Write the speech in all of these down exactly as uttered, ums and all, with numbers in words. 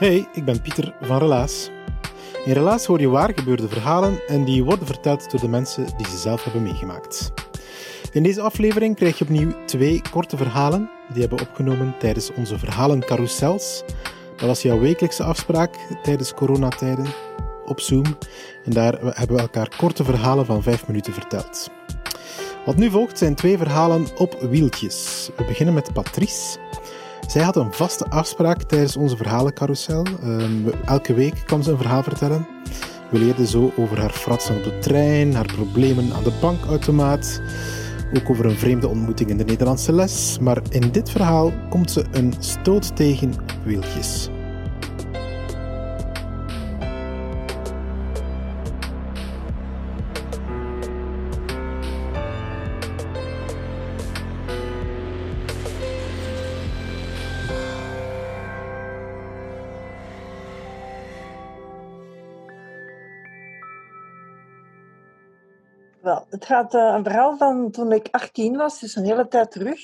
Hey, ik ben Pieter van Relaas. In Relaas hoor je waar gebeurde verhalen en die worden verteld door de mensen die ze zelf hebben meegemaakt. In deze aflevering krijg je opnieuw twee korte verhalen die hebben we opgenomen tijdens onze verhalencarousels. Dat was jouw wekelijkse afspraak tijdens coronatijden op Zoom. En daar hebben we elkaar korte verhalen van vijf minuten verteld. Wat nu volgt zijn twee verhalen op wieltjes. We beginnen met Patrice. Zij had een vaste afspraak tijdens onze verhalencarousel. Um, elke week kwam ze een verhaal vertellen. We leerden zo over haar fratsen op de trein, haar problemen aan de bankautomaat, ook over een vreemde ontmoeting in de Nederlandse les. Maar in dit verhaal komt ze een stoot tegen op wieltjes. Wel, het gaat uh, een verhaal van toen ik achttien was, dus een hele tijd terug.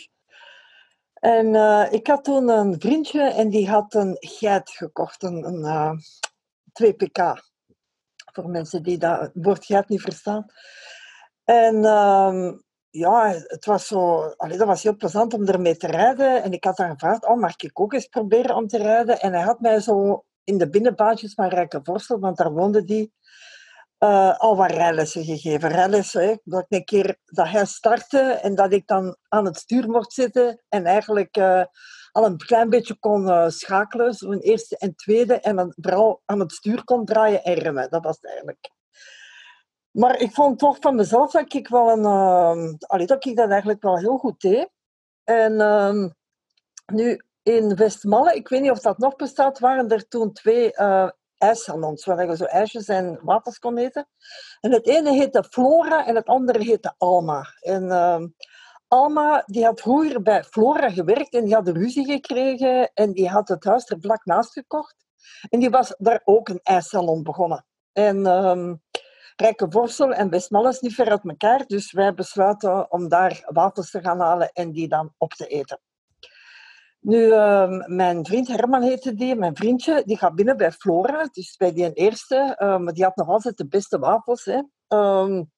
En uh, ik had toen een vriendje en die had een geit gekocht, een, een uh, twee pk. Voor mensen die dat woord geit niet verstaan. En uh, ja, het was zo, allee, dat was heel plezant om ermee te rijden. En ik had haar gevraagd, oh, mag ik ook eens proberen om te rijden? En hij had mij zo in de binnenbaantjes van Rijkenvorsel, want daar woonde die, Uh, al wat rijlessen gegeven. Rijlessen, hè, dat ik een keer dat hij startte en dat ik dan aan het stuur mocht zitten en eigenlijk uh, al een klein beetje kon uh, schakelen, zo'n eerste en tweede, en dan vooral aan het stuur kon draaien en remmen. Dat was het eigenlijk. Maar ik vond toch van mezelf dat ik wel een... Uh, allee, dat ik dat eigenlijk wel heel goed deed. En uh, nu in Westmalle, ik weet niet of dat nog bestaat, waren er toen twee uh, ijssalons, waar je zo ijsjes en wafels kon eten. En het ene heette Flora en het andere heette Alma. En uh, Alma die had vroeger bij Flora gewerkt en die had ruzie gekregen en die had het huis er vlak naast gekocht. En die was daar ook een ijssalon begonnen. En uh, Rijkenvorsel en Westmalle is niet ver uit elkaar, dus wij besluiten om daar wafels te gaan halen en die dan op te eten. Nu, uh, mijn vriend Herman heette die, mijn vriendje, die gaat binnen bij Flora, dus bij die eerste, uh, maar die had nog altijd de beste wafels. Hè. Um,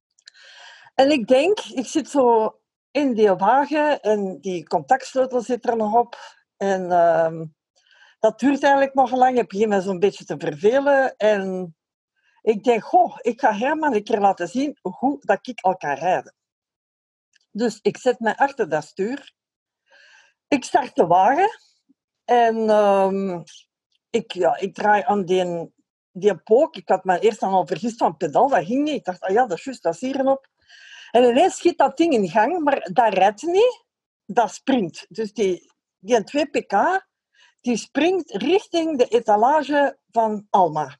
en ik denk, ik zit zo in die wagen en die contactsleutel zit er nog op. En uh, dat duurt eigenlijk nog lang, ik begin me zo'n beetje te vervelen. En ik denk, goh, ik ga Herman een keer laten zien hoe dat ik al kan rijden. Dus ik zet mij achter dat stuur. Ik start de wagen en um, ik, ja, ik draai aan die, die pook. Ik had me eerst al vergist van pedaal, dat ging niet. Ik dacht, ah ja, dat is juist, dat is hier op. En ineens schiet dat ding in gang, maar dat rijdt niet, dat springt. Dus die, die twee pk, die springt richting de etalage van Alma.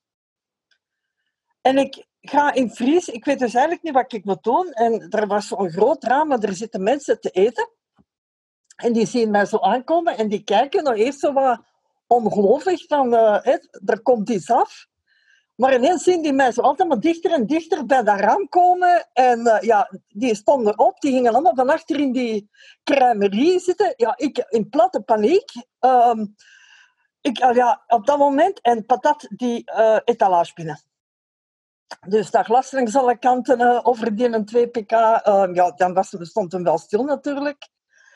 En ik ga in vries, ik weet dus eigenlijk niet wat ik moet doen. En er was zo'n groot raam, maar er zitten mensen te eten. En die zien mij zo aankomen en die kijken nog eerst zo wat ongelooflijk van, uh, hè, er komt iets af. Maar ineens zien die mij zo altijd maar dichter en dichter bij dat raam komen. En uh, ja, die stonden op, die gingen allemaal van achter in die crèmerie zitten. Ja, ik in platte paniek. Um, ik, uh, ja, op dat moment, en patat die uh, etalage binnen. Dus dat glas langs alle kanten uh, over die een twee pk. Uh, ja, dan was, stond hem wel stil natuurlijk.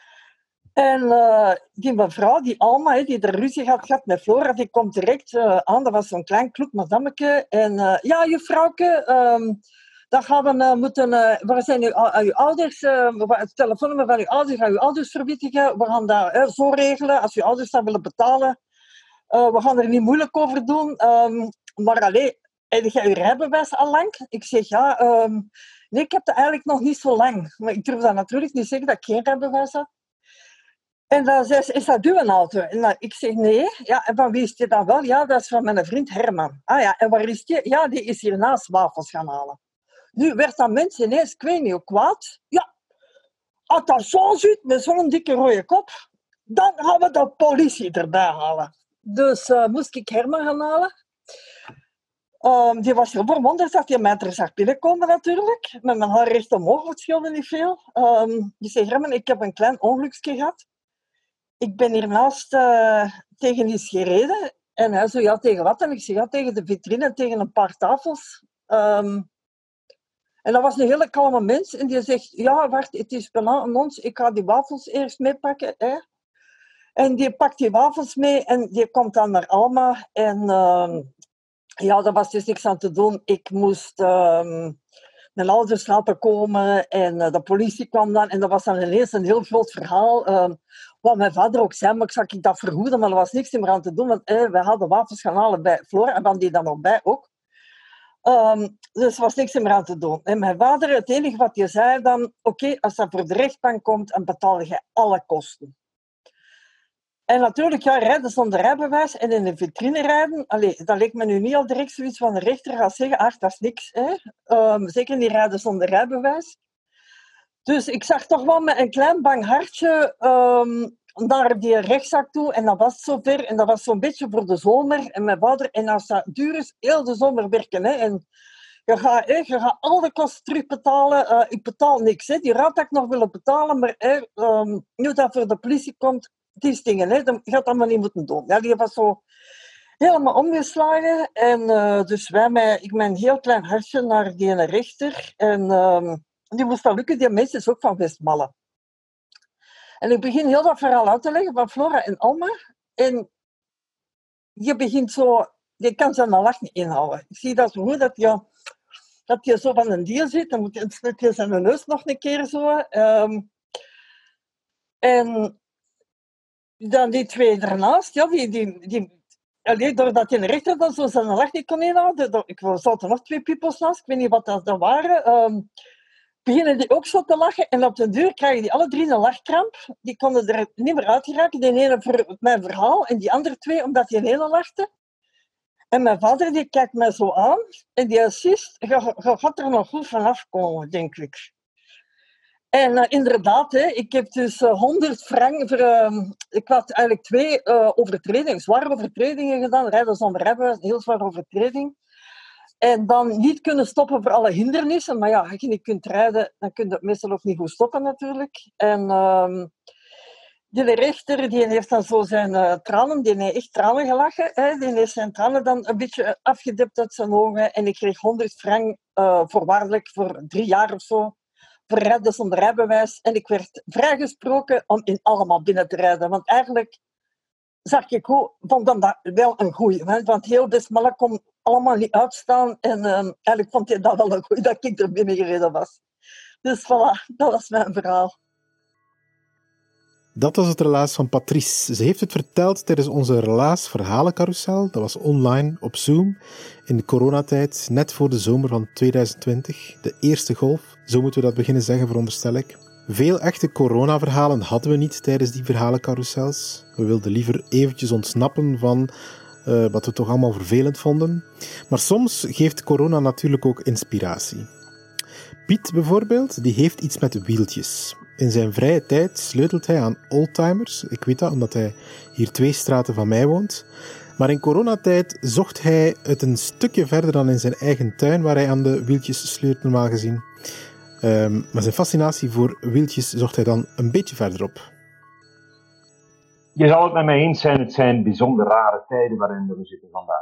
En uh, die mevrouw, die Alma, he, die de ruzie had gehad met Flora, die komt direct uh, aan. Dat was zo'n klein kloek madammeke. En uh, ja, juffrouwke, um, dan gaan we uh, moeten... Uh, waar zijn uw, uh, uw ouders? Uh, het telefoonnummer van uw ouders, gaan uw ouders verwittigen. We gaan dat uh, zo regelen. Als uw ouders dat willen betalen, uh, we gaan er niet moeilijk over doen. Um, maar allee, heb jij uw rijbewijs al lang? Ik zeg, ja, um, nee, ik heb dat eigenlijk nog niet zo lang. Maar ik durf dat natuurlijk niet zeggen dat ik geen rijbewijs had. En dan zei ze, is dat uw auto? En dan, ik zeg, nee. Ja, en van wie is die dan wel? Ja, dat is van mijn vriend Herman. Ah ja, en waar is die? Ja, die is hiernaast wafels gaan halen. Nu werd dat mensen ineens, ik weet niet hoe kwaad. Ja, als dat zo zit, met zo'n dikke rode kop, dan gaan we de politie erbij halen. Dus uh, moest ik Herman gaan halen. Um, die was heel verwonderd dat hij mij er zag binnenkomen natuurlijk. Met mijn haar recht omhoog, het scheelde niet veel. Um, die zei, Herman, ik heb een klein ongelukje gehad. Ik ben hiernaast uh, tegen iets gereden En hij zo, ja, tegen wat? En ik zeg, ja, tegen de vitrine, tegen een paar tafels. Um, en dat was een hele kalme mens. En die zegt, ja, wacht, het is bijna aan ons. Ik ga die wafels eerst meepakken. Hè. En die pakt die wafels mee en die komt dan naar Alma. En um, ja, daar was dus niks aan te doen. Ik moest um, mijn ouders laten komen en uh, de politie kwam dan. En dat was dan ineens een heel groot verhaal. Um, wat mijn vader ook zei, maar ik zag ik dat vergoeden, maar er was niks meer aan te doen. Want eh, wij hadden wafels gaan halen bij Flora en van die dan nog bij ook. Um, dus er was niks meer aan te doen. En mijn vader, het enige wat hij zei dan, oké, okay, als dat voor de rechtbank komt, dan betaal je alle kosten. En natuurlijk, ja, rijden zonder rijbewijs en in een vitrine rijden, allee, dat leek me nu niet al direct zoiets van de rechter gaat zeggen, ach, dat is niks, hè. Um, zeker niet rijden zonder rijbewijs. Dus ik zag toch wel met een klein bang hartje um, naar die rechtszaak toe en dat was zover en dat was zo'n beetje voor de zomer en mijn vader, en als dat duur is, heel de zomer werken, hè. En je gaat, hè, je gaat al de kosten terugbetalen, uh, ik betaal niks, hè. Die raad dat ik nog willen betalen, maar hè, um, nu dat voor de politie komt, die dingen, hè, dat gaat allemaal niet moeten doen. Ja, die was zo helemaal omgeslagen en uh, dus wij, met, ik met een heel klein hartje naar die rechter en um, die moest dat lukken, die mensen is ook van Westmalle. En ik begin heel dat verhaal uit te leggen van Flora en Alma. En je begint zo, je kan zijn lach niet inhouden. Ik zie dat zo goed, dat je, dat je zo van een dier zit, dan moet je, dat je zijn neus nog een keer zo. Um, en dan die twee ernaast, ja, die, die, die, alleen doordat je een rechter dan zo zijn lach niet kon inhouden, ik zat er nog twee piepels naast, ik weet niet wat dat, dat waren, um, beginnen die ook zo te lachen en op den duur krijgen die alle drie een lachkramp. Die konden er niet meer uit geraken. Die ene voor mijn verhaal en die andere twee omdat die ene lachte. En mijn vader die kijkt mij zo aan en die zegt, je gaat er nog goed vanaf komen, denk ik. En uh, inderdaad, hè, ik heb dus uh, honderd frank voor... Uh, ik had eigenlijk twee uh, overtredingen, zware overtredingen gedaan. Rijden zonder rijbewijs, een heel zware overtreding. En dan niet kunnen stoppen voor alle hindernissen. Maar ja, als je niet kunt rijden, dan kun je het meestal ook niet goed stoppen natuurlijk. En um, die rechter die heeft dan zo zijn uh, tranen, die heeft echt tranen gelachen. Hè. Die heeft zijn tranen dan een beetje afgedipt uit zijn ogen. En ik kreeg honderd frank uh, voorwaardelijk voor drie jaar of zo. Voor rijden zonder rijbewijs. En ik werd vrijgesproken om in allemaal binnen te rijden. Want eigenlijk zag ik hoe, vond dan dat wel een goeie. Hè? Want heel Westmalle kon allemaal niet uitstaan. En uh, eigenlijk vond hij dat wel een goeie dat ik er binnen gereden was. Dus voilà, dat was mijn verhaal. Dat was het relaas van Patrice. Ze heeft het verteld tijdens onze relaas verhalencarousel. Dat was online op Zoom in de coronatijd, net voor de zomer van tweeduizend twintig. De eerste golf, zo moeten we dat beginnen zeggen, veronderstel ik. Veel echte coronaverhalen hadden we niet tijdens die verhalencarousels. We wilden liever eventjes ontsnappen van uh, wat we toch allemaal vervelend vonden. Maar soms geeft corona natuurlijk ook inspiratie. Piet bijvoorbeeld, die heeft iets met wieltjes. In zijn vrije tijd sleutelt hij aan oldtimers. Ik weet dat, omdat hij hier twee straten van mij woont. Maar in coronatijd zocht hij het een stukje verder dan in zijn eigen tuin, waar hij aan de wieltjes sleurt, normaal gezien. Um, maar zijn fascinatie voor wieltjes zocht hij dan een beetje verderop. Je zal het met mij eens zijn, het zijn bijzonder rare tijden waarin we zitten vandaag.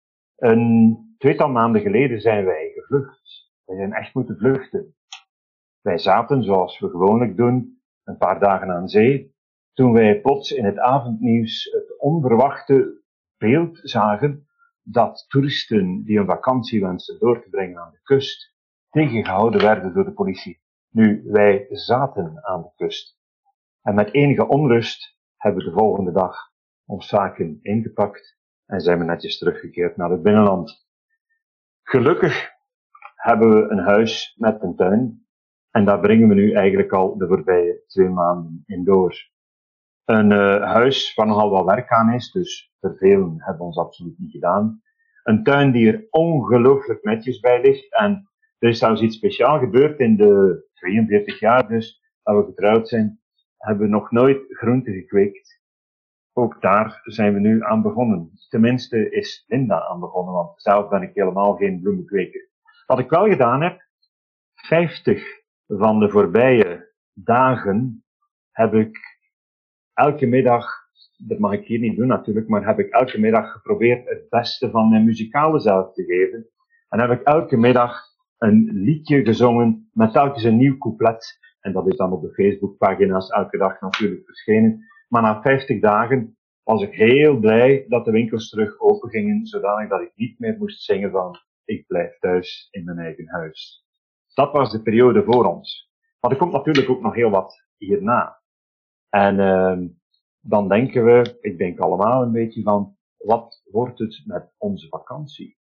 Een tweetal maanden geleden zijn wij gevlucht. Wij zijn echt moeten vluchten. Wij zaten, zoals we gewoonlijk doen, een paar dagen aan zee, toen wij plots in het avondnieuws het onverwachte beeld zagen dat toeristen die een vakantie wensten door te brengen aan de kust, tegengehouden werden door de politie. Nu, wij zaten aan de kust. En met enige onrust hebben we de volgende dag ons zaken ingepakt en zijn we netjes teruggekeerd naar het binnenland. Gelukkig hebben we een huis met een tuin. En daar brengen we nu eigenlijk al de voorbije twee maanden in door. Een uh, huis waar nogal wat werk aan is, dus vervelen hebben we ons absoluut niet gedaan. Een tuin die er ongelooflijk netjes bij ligt. En er is trouwens iets speciaals gebeurd in de tweeënveertig jaar dus, dat we getrouwd zijn, hebben we nog nooit groenten gekweekt. Ook daar zijn we nu aan begonnen. Tenminste is Linda aan begonnen, want zelf ben ik helemaal geen bloemenkweker. Wat ik wel gedaan heb, vijftig van de voorbije dagen heb ik elke middag dat mag ik hier niet doen natuurlijk, maar heb ik elke middag geprobeerd het beste van mijn muzikale zelf te geven. En heb ik elke middag een liedje gezongen met telkens een nieuw couplet. En dat is dan op de Facebookpagina's elke dag natuurlijk verschenen. Maar na vijftig dagen was ik heel blij dat de winkels terug open gingen, zodanig dat ik niet meer moest zingen van ik blijf thuis in mijn eigen huis. Dat was de periode voor ons. Maar er komt natuurlijk ook nog heel wat hierna. En uh, dan denken we, ik denk allemaal een beetje van, wat wordt het met onze vakantie?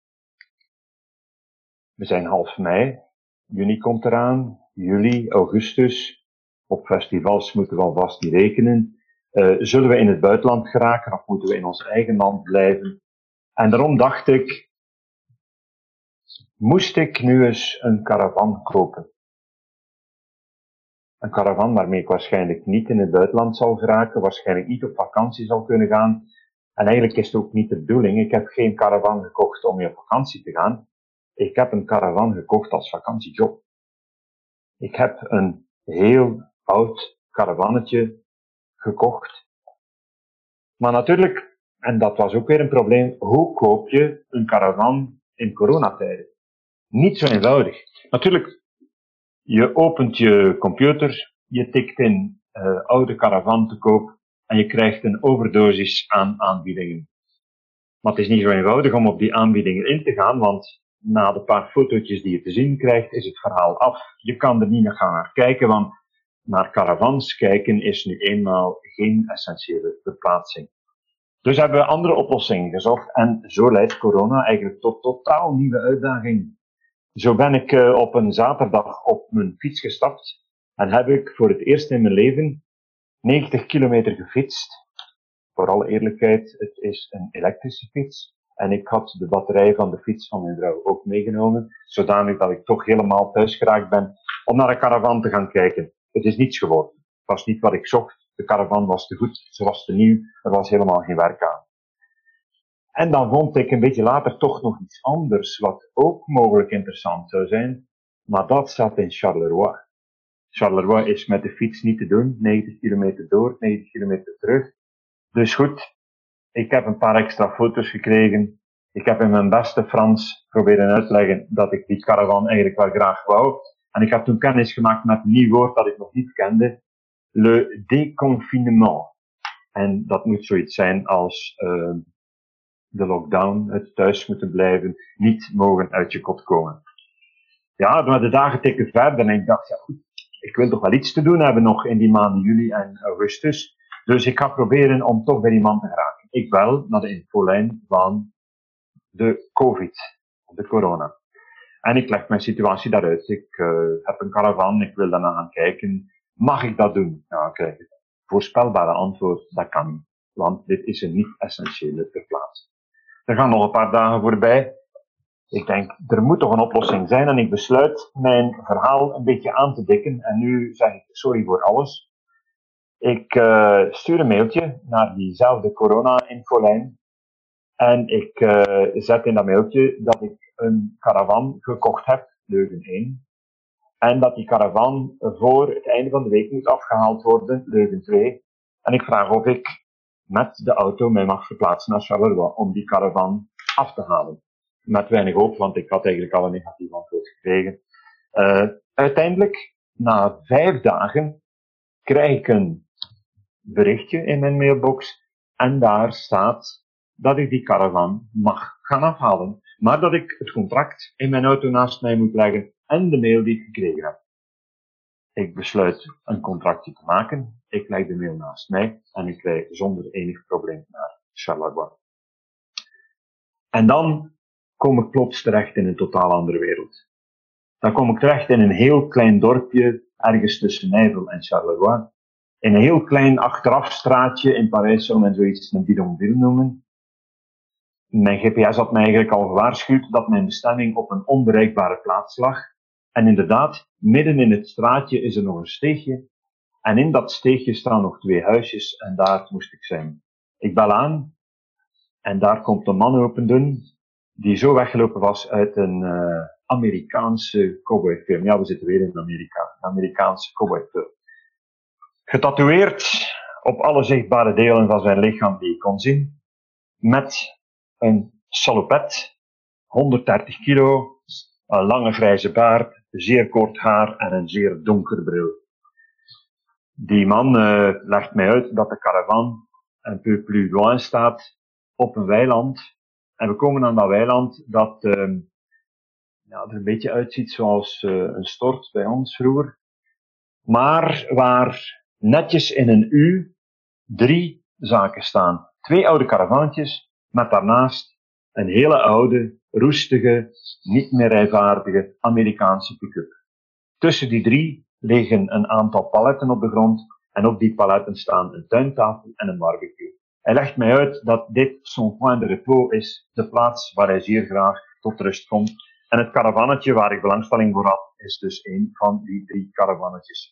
We zijn half mei, juni komt eraan, juli, augustus. Op festivals moeten we alvast niet rekenen. Uh, zullen we in het buitenland geraken of moeten we in ons eigen land blijven? En daarom dacht ik, moest ik nu eens een caravan kopen? Een caravan waarmee ik waarschijnlijk niet in het buitenland zal geraken, waarschijnlijk niet op vakantie zal kunnen gaan. En eigenlijk is het ook niet de bedoeling. Ik heb geen caravan gekocht om mee op vakantie te gaan. Ik heb een caravan gekocht als vakantiejob. Ik heb een heel oud caravannetje gekocht. Maar natuurlijk, en dat was ook weer een probleem, hoe koop je een caravan in coronatijden? Niet zo eenvoudig. Natuurlijk, je opent je computer, je tikt in uh, oude caravan te koop en je krijgt een overdosis aan aanbiedingen. Maar het is niet zo eenvoudig om op die aanbiedingen in te gaan, want na de paar fotootjes die je te zien krijgt, is het verhaal af. Je kan er niet naar gaan naar kijken, want naar caravans kijken is nu eenmaal geen essentiële verplaatsing. Dus hebben we andere oplossingen gezocht en zo leidt corona eigenlijk tot totaal nieuwe uitdagingen. Zo ben ik uh, op een zaterdag op mijn fiets gestapt en heb ik voor het eerst in mijn leven negentig kilometer gefietst. Voor alle eerlijkheid, het is een elektrische fiets. En ik had de batterij van de fiets van mijn vrouw ook meegenomen, zodanig dat ik toch helemaal thuis geraakt ben om naar een caravan te gaan kijken. Het is niets geworden. Het was niet wat ik zocht. De caravan was te goed, ze was te nieuw, er was helemaal geen werk aan. En dan vond ik een beetje later toch nog iets anders, wat ook mogelijk interessant zou zijn, maar dat zat in Charleroi. Charleroi is met de fiets niet te doen, negentig kilometer door, negentig kilometer terug. Dus goed, ik heb een paar extra foto's gekregen. Ik heb in mijn beste Frans proberen uitleggen dat ik die caravan eigenlijk wel graag wou. En ik heb toen kennis gemaakt met een nieuw woord dat ik nog niet kende, le déconfinement. En dat moet zoiets zijn als uh, de lockdown, het thuis moeten blijven, niet mogen uit je kot komen. Ja, maar de dagen tikken verder en ik dacht, ja goed, ik wil toch wel iets te doen hebben nog in die maanden juli en augustus. Dus ik ga proberen om toch bij die man te geraken. Ik bel naar de infolijn van de COVID, de corona. En ik leg mijn situatie daaruit. Ik uh, heb een caravan, ik wil daarna gaan kijken. Mag ik dat doen? Nou, ik krijg het voorspelbare antwoord, dat kan niet. Want dit is een niet-essentiële verplaatsing. Er gaan nog een paar dagen voorbij. Ik denk, er moet toch een oplossing zijn. En ik besluit mijn verhaal een beetje aan te dikken. En nu zeg ik sorry voor alles. Ik uh, stuur een mailtje naar diezelfde corona-infolijn. En ik uh, zet in dat mailtje dat ik een caravan gekocht heb, Leuven één. En dat die caravan voor het einde van de week moet afgehaald worden, Leuven twee. En ik vraag of ik met de auto mij mag verplaatsen naar Charleroi om die caravan af te halen. Met weinig hoop, want ik had eigenlijk al een negatief antwoord gekregen. Uh, uiteindelijk, na vijf dagen, krijg ik een berichtje in mijn mailbox en daar staat dat ik die caravan mag gaan afhalen, maar dat ik het contract in mijn auto naast mij moet leggen en de mail die ik gekregen heb. Ik besluit een contractje te maken, ik leg de mail naast mij en ik rijd zonder enig probleem naar Charleroi. En dan kom ik plots terecht in een totaal andere wereld. Dan kom ik terecht in een heel klein dorpje, ergens tussen Nijvel en Charleroi. In een heel klein achterafstraatje in Parijs zou men zoiets een bidonville noemen. Mijn G P S had mij eigenlijk al gewaarschuwd dat mijn bestemming op een onbereikbare plaats lag. En inderdaad, midden in het straatje is er nog een steegje. En in dat steegje staan nog twee huisjes en daar moest ik zijn. Ik bel aan en daar komt een man open doen die zo weggelopen was uit een uh, Amerikaanse cowboyfilm. Ja, we zitten weer in Amerika. Een Amerikaanse cowboyfilm. Getatoeëerd, op alle zichtbare delen van zijn lichaam die ik kon zien, met een salopet, honderddertig kilo, een lange grijze baard, zeer kort haar en een zeer donker bril. Die man uh, legt mij uit dat de caravan een peu plus loin staat op een weiland. En we komen aan dat weiland dat uh, ja, er een beetje uitziet zoals uh, een stort bij ons vroeger. Maar waar netjes in een U drie zaken staan. Twee oude caravantjes met daarnaast een hele oude, roestige, niet meer rijvaardige Amerikaanse pick-up. Tussen die drie liggen een aantal paletten op de grond en op die paletten staan een tuintafel en een barbecue. Hij legt mij uit dat dit son point de repos is, de plaats waar hij zeer graag tot rust komt. En het caravannetje waar ik belangstelling voor had, is dus een van die drie caravannetjes.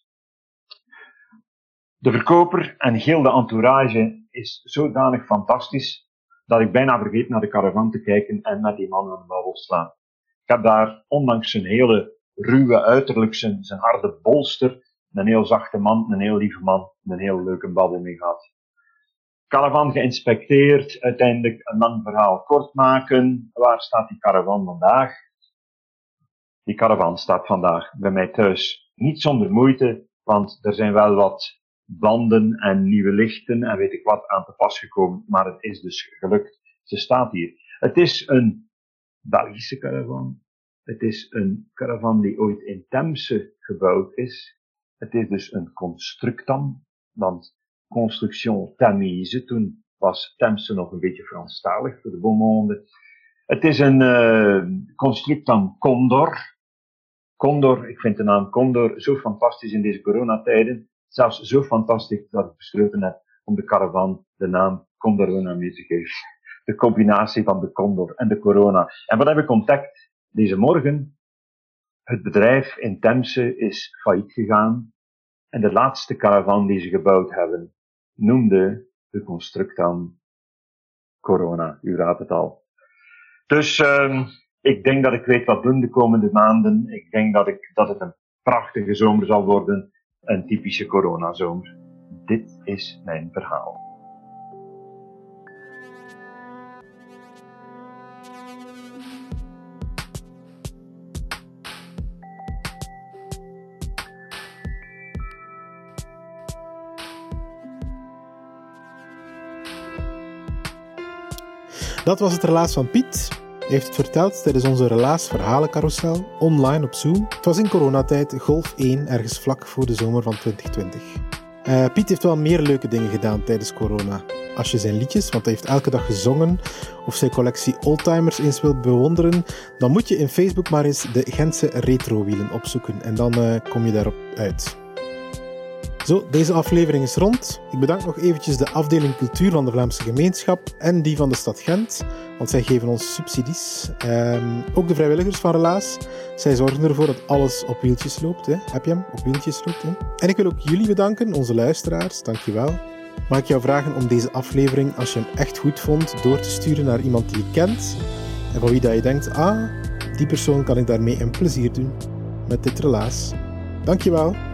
De verkoper en heel de entourage is zodanig fantastisch dat ik bijna vergeet naar de caravan te kijken en met die man aan de babbel slaan. Ik heb daar, ondanks zijn hele ruwe uiterlijk, zijn, zijn harde bolster, een heel zachte man, een heel lieve man, een heel leuke babbel mee gehad. Caravan geïnspecteerd, uiteindelijk een lang verhaal kort maken. Waar staat die caravan vandaag? Die caravan staat vandaag bij mij thuis. Niet zonder moeite, want er zijn wel wat banden en nieuwe lichten en weet ik wat aan te pas gekomen, maar het is dus gelukt. Ze staat hier. Het is een Belgische caravan. Het is een caravan die ooit in Temse gebouwd is. Het is dus een constructam, want construction Tamise, toen was Temse nog een beetje Franstalig voor de beau monde. Het is een uh, constructam Condor. Condor, ik vind de naam Condor zo fantastisch in deze coronatijden. Zelfs zo fantastisch dat ik besloten heb om de caravan de naam Condorona mee te geven. De combinatie van de Condor en de corona. En wat heb ik ontdekt deze morgen? Het bedrijf in Temse is failliet gegaan. En de laatste caravan die ze gebouwd hebben, noemde de constructam Corona. U raadt het al. Dus um, ik denk dat ik weet wat doen de komende maanden. Ik denk dat, ik, dat het een prachtige zomer zal worden. Een typische coronazomer. Dit is mijn verhaal. Dat was het relaas van Piet. Hij heeft het verteld tijdens onze relaas verhalencarousel, online op Zoom. Het was in coronatijd, golf één, ergens vlak voor de zomer van twintig twintig. Uh, Piet heeft wel meer leuke dingen gedaan tijdens corona. Als je zijn liedjes, want hij heeft elke dag gezongen, of zijn collectie oldtimers eens wil bewonderen, dan moet je in Facebook maar eens de Gentse retrowielen opzoeken. En dan uh, kom je daarop uit. Zo, deze aflevering is rond. Ik bedank nog eventjes de afdeling cultuur van de Vlaamse gemeenschap en die van de stad Gent, want zij geven ons subsidies. Um, ook de vrijwilligers van Relaas. Zij zorgen ervoor dat alles op wieltjes loopt. Hè? Heb je hem? Op wieltjes loopt. Hè? En ik wil ook jullie bedanken, onze luisteraars. Dankjewel. Mag ik jou vragen om deze aflevering, als je hem echt goed vond, door te sturen naar iemand die je kent en van wie dat je denkt, ah, die persoon kan ik daarmee een plezier doen met dit relaas. Dankjewel.